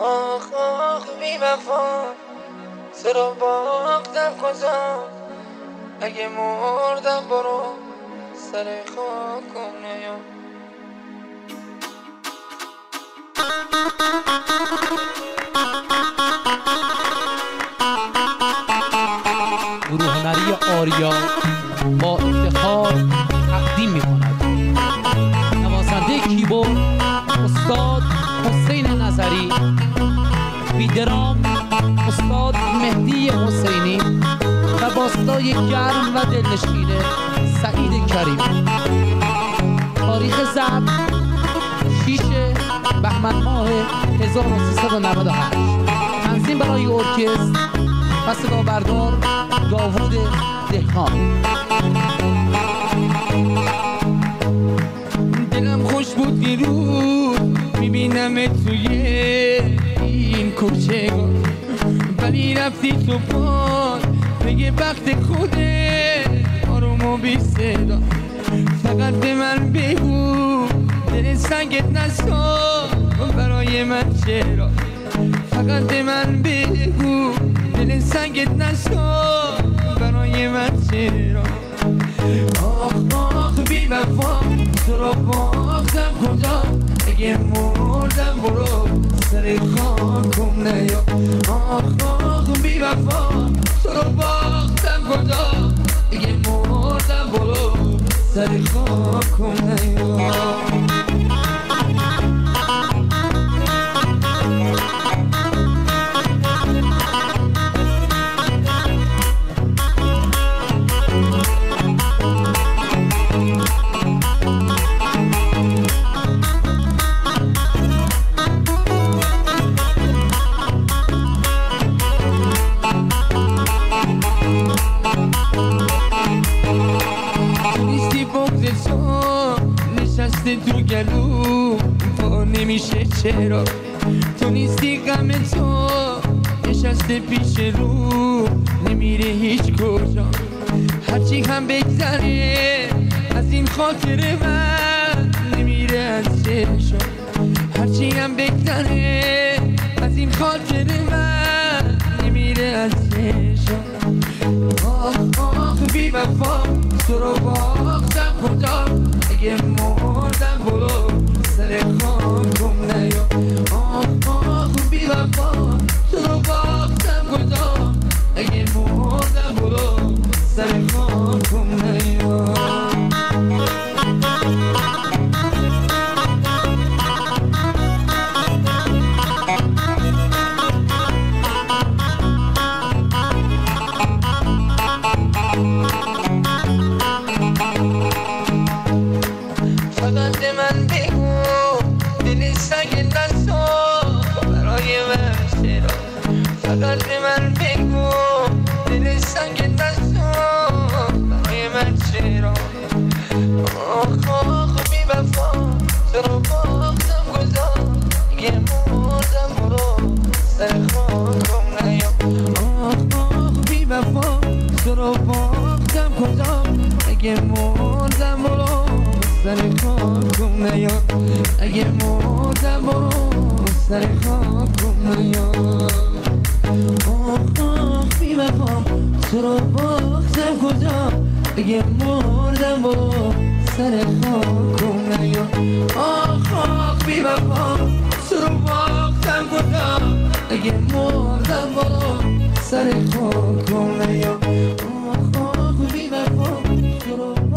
آخ آخ بی وفا، چرا باختم کجا؟ اگه مردم برو سر خاکم نیا. گروه هنری آریا با افتخار تقدیم می‌کند نوازنده کیبورد استاد حسین نظری، بیدرام استاد مهدی حسینی و باستای گرم و دلنشین سعید کریم. تاریخ ضبط 6 بهمن ماه 1398. تنظیم برای ارکستر و صدا بردار داوود دهقان. دلم خوش بود دیروز میبینم توی این کوچه، ولی رفتی تو پاس بگه وقت خوده آروم و بی صدا. فقط به من بگو دل سنگت نساز برای من چرا. فقط به من بگو دل سنگت نساز برای من چرا. آخ آخ بی وفا، تو رو باختم کجا؟ اگه مردم برو سر خاکم نیا. آخ آخ بی وفا، تو رو باختم کجا؟ اگه مردم برو سر خاکم نیا. نشسته تو گلو پا نمیشه چرا. تو نیستی غم تو نشسته پیش رو نمیره هیچ کجا. هرچی هم بگذره از این خاطر من نمیره از چشم. هرچی هم بگذره از این خاطر من نمیره از چشم. آخ آخ بی وفا، تو رو باختم کجا؟ اگه مردم برو سر خاکم نیا. آخ آخ بی وفا، تو رو باختم کجا؟ اگه مردم برو سر خاکم نیا. فقط به من بگو دل سنگت نساز برای من چرا. فقط به من بگو دل سنگت نساز برای من چرا. آخ آخ بی وفا، تو رو باختم کجا؟ اگه مردم برو سر خاکم نیا. آخ آخ بی وفا، تو رو باختم کجا؟ اگه مردم برو سر خاکم نیا. اگه مردم برو سر خاکم نیا. آخ آخ بی وفا، تو رو باختم کجا؟ اگه مردم برو سر خاکم نیا. آخ آخ بی وفا، تو رو باختم کجا؟ اگه مردم برو سر خاکم نیا. آخ آخ بی وفا، تو رو